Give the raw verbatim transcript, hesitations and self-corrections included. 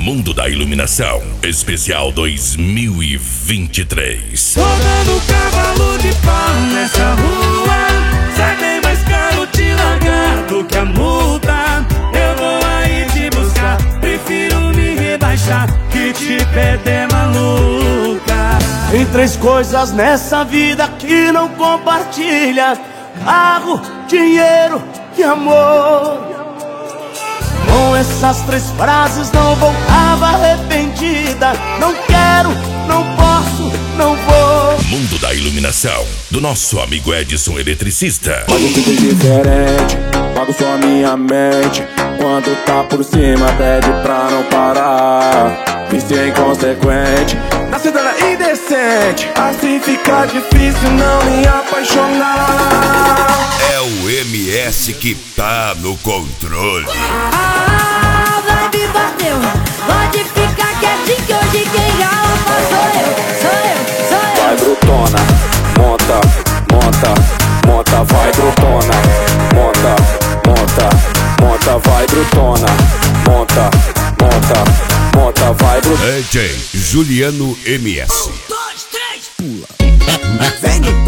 Mundo da Iluminação, especial dois mil e vinte e três. Tô dando cavalo de pau nessa rua, sai bem mais caro te largar do que a multa. Eu vou aí te buscar, prefiro me rebaixar que te perder, maluca. Tem três coisas nessa vida que não compartilha: carro, dinheiro e amor. Com essas três frases não voltava arrependida. Não quero, não posso, não vou. Mundo da Iluminação, do nosso amigo Edson Eletricista. Pode tudo diferente, pago só minha mente. Quando tá por cima pede pra não parar. Vice é inconsequente, na cidade é indecente. Assim fica difícil não me apaixonar. É o M S que tá no controle. Ah, vai me bateu. Pode ficar quietinho que hoje quem galpa sou eu, sou eu, sou eu. Vai brutona, monta, monta, monta, vai brutona. Monta, monta, monta, vai brutona. Monta, monta, monta, vai brutona. D J Juliano M S. Um, dois, três, pula. Vem.